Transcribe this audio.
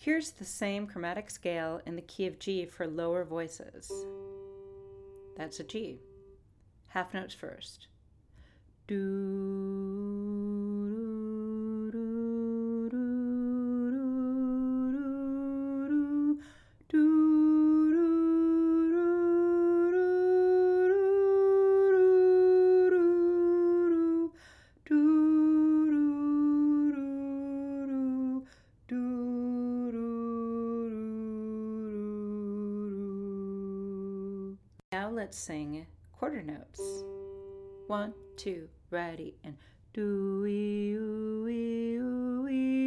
Here's the same chromatic scale in the key of G for lower voices. That's a G. Half notes first. Do, do, do, do, do, Now let's sing quarter notes. 1, 2, ready, and do-wee, oo-wee, oo-wee.